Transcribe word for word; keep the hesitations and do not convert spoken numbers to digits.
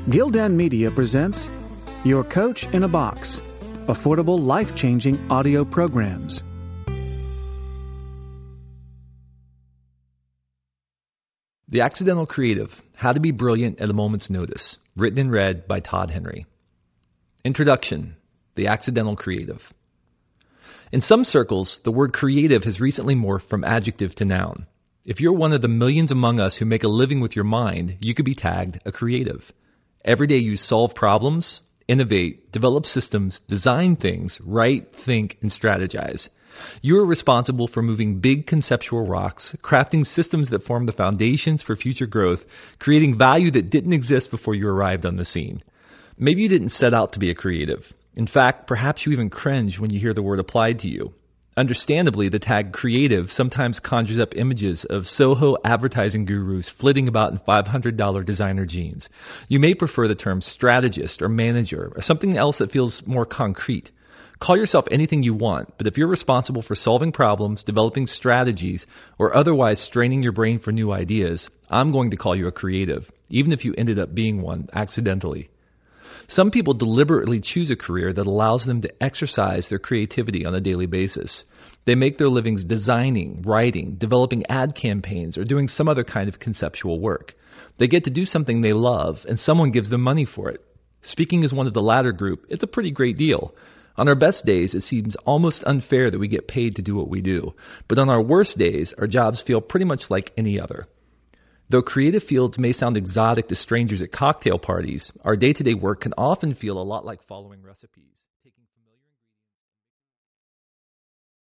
Gildan Media presents Your Coach in a Box, affordable, life-changing audio programs. The Accidental Creative, How to Be Brilliant at a Moment's Notice, written and read by Todd Henry. Introduction, The Accidental Creative. In some circles, the word creative has recently morphed from adjective to noun. If you're one of the millions among us who make a living with your mind, you could be tagged a creative. Every day you solve problems, innovate, develop systems, design things, write, think, and strategize. You are responsible for moving big conceptual rocks, crafting systems that form the foundations for future growth, creating value that didn't exist before you arrived on the scene. Maybe you didn't set out to be a creative. In fact, perhaps you even cringe when you hear the word applied to you. Understandably, the tag creative sometimes conjures up images of Soho advertising gurus flitting about in five hundred dollars designer jeans. You may prefer the term strategist or manager or something else that feels more concrete. Call yourself anything you want, but if you're responsible for solving problems, developing strategies, or otherwise straining your brain for new ideas, I'm going to call you a creative, even if you ended up being one accidentally. Some people deliberately choose a career that allows them to exercise their creativity on a daily basis. They make their livings designing, writing, developing ad campaigns, or doing some other kind of conceptual work. They get to do something they love, and someone gives them money for it. Speaking as one of the latter group, it's a pretty great deal. On our best days, it seems almost unfair that we get paid to do what we do. But on our worst days, our jobs feel pretty much like any other. Though creative fields may sound exotic to strangers at cocktail parties, our day-to-day work can often feel a lot like following recipes.